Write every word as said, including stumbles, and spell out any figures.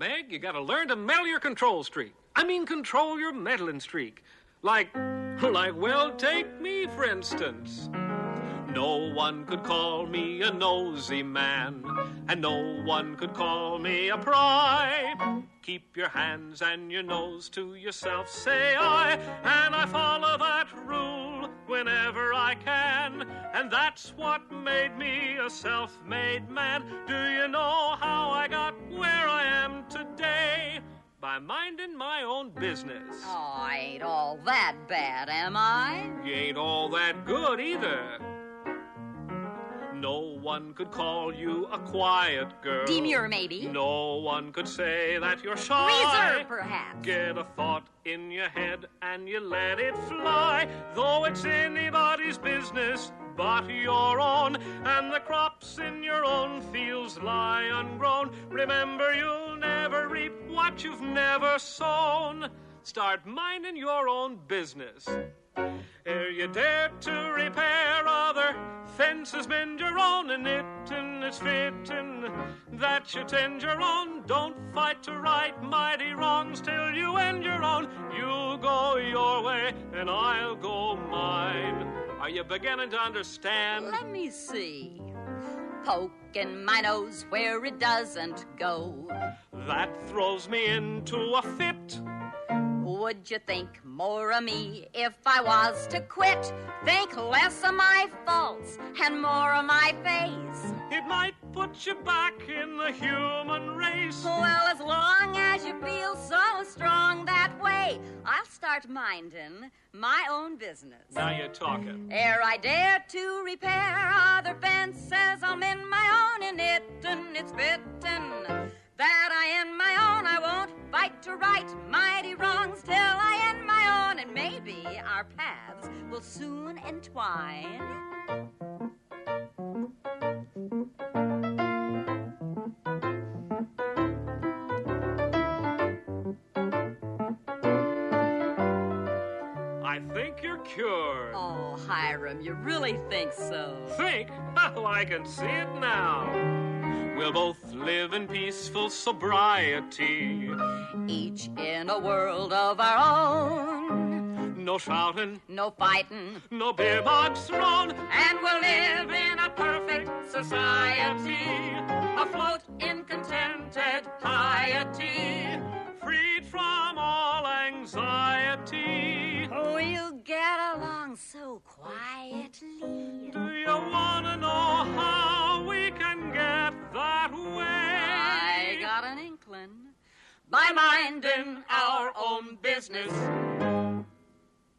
Meg. You gotta learn to meddle your control streak. I mean, control your meddling streak. Like, like, well, take me, for instance. No one could call me a nosy man, and no one could call me a pry. Keep your hands and your nose to yourself, say I, and I follow that rule whenever I can. And that's what made me a self-made man. Do you know how I got where I am today? By minding my own business. Oh, I ain't all that bad, am I? You ain't all that good either. No one could call you a quiet girl. Demure, maybe. No one could say that you're shy. Reserve, perhaps. Get a thought in your head and you let it fly. Though it's anybody's business but your own, and the crops in your own fields lie ungrown. Remember, you'll never reap what you've never sown. Start minding your own business. Ere you dare to repair other fences, mend your own, and it and it's fitting that you tend your own. Don't fight to right mighty wrongs till you end your own. You'll go your way and I'll go mine. Are you beginning to understand? Let me see. Poking my nose where it doesn't go. That throws me into a fit. Would you think more of me if I was to quit? Think less of my faults and more of my face. It might put you back in the human race. Well, as long as you feel so strong that way, I'll start minding my own business. Now you're talking. Ere I dare to repair other fences, I'll mend my own in it, and it's fitting that I end my own. I won't fight to right mighty wrongs till I end my own, and maybe our paths will soon entwine. I think you're cured. Oh, Hiram, you really think so? Think? Oh, I can see it now. We'll both live in peaceful sobriety, each in a world of our own. No shouting, no fighting, no beer mugs thrown, and we'll live in a perfect society, afloat in contented piety, freed from all anxiety. We'll get along so quietly. Do you want to know how we can get that way? I got an inkling. By minding our own business.